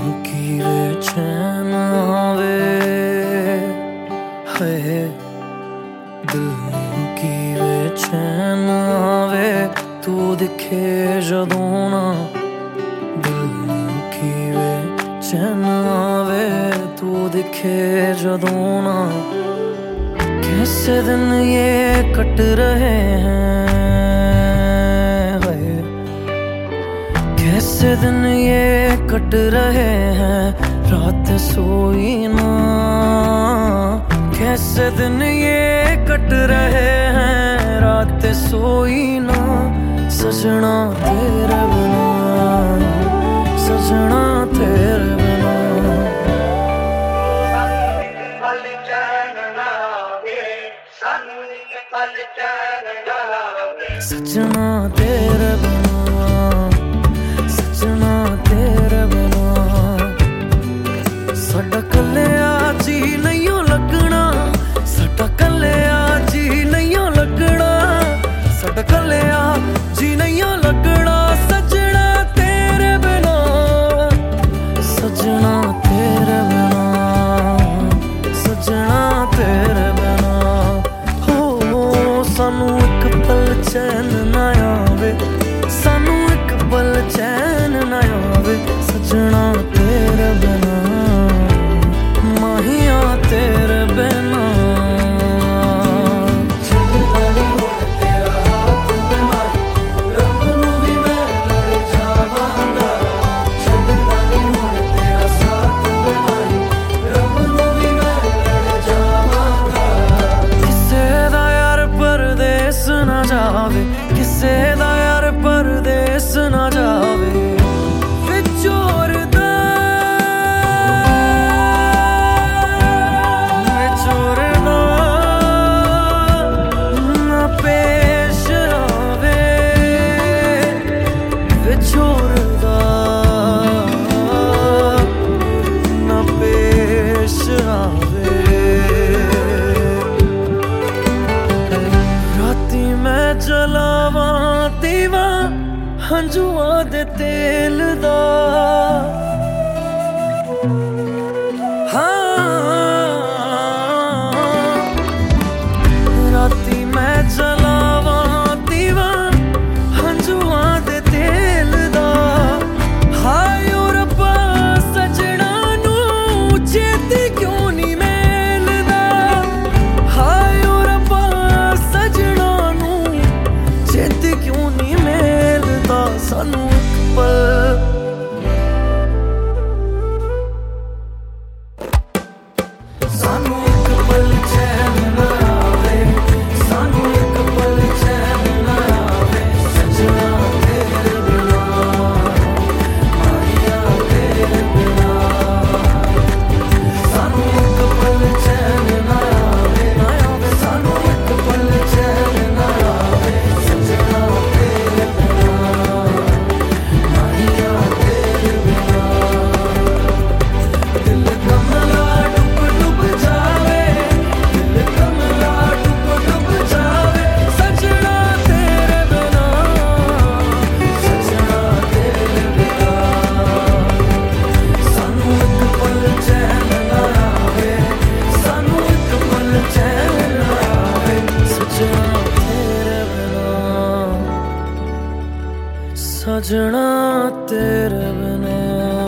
की वे चैन आवे है, दिल की वे चैन आवे तू दिखे जदों ना। दिल की वे चैन आवे तू दिखे जदों ना। कैसे दिन ये कट रहे हैं, कैसे दिन ये कट रहे हैं, रात सोई ना। कैसे दिन ये कट रहे हैं, रात सोई ना। सजना तेरे बिना, सजना तेरे बिना। सजना तेरे बिना, सजना तेरे बिना। साडा कल्लिया जी नहीं लगना, साडा कल्लिया जी नहीं लगना, साडा कल्लिया जी नहीं लगना। सजना तेरे बिना, सजना तेरे बिना, सजना तेरे बिना। हो सानू एक पल चैन ना आवे, सानू एक पल चैन ना आवे। सजना तेरे बिना, माहिया तेरे बिना। जावे किसे दा यार परदेस ना जावे। विचोर दा विचोर दा ना पेश आवे, विचोर दा ना पेश आवे। मैं जलावा दीवा हंजुआ दे तेल दा। हाँ राती मैं जलावा दीवा हंजुआ दे तेल दा। हाय ओ रब्बा सजना नू चेती क्यों नहीं मेलदा। हाय ओ रब्बा सजना चेती क्यों नहीं मेलदा। सानू एक पल, सानू एक पल चैन ना आवे, सानू एक पल चैन ना आवे। सजना तेरे बिना, माहिया तेरे बिना। सानू एक पल चैन ना आवे, सानू एक पल चैन ना आवे। सजना तेरे बिना, माहिया तेरे बिना। दिल कमला डूब डूब जावे, दिल कमला डूब डूब जावे। सजना तेरे बिना, सजना तेरे बिना। सानू एक पल चैन ना आवे, सानू एक पल चैन ना आवे। सजना तेरे बिना, सजना तेरे बिना।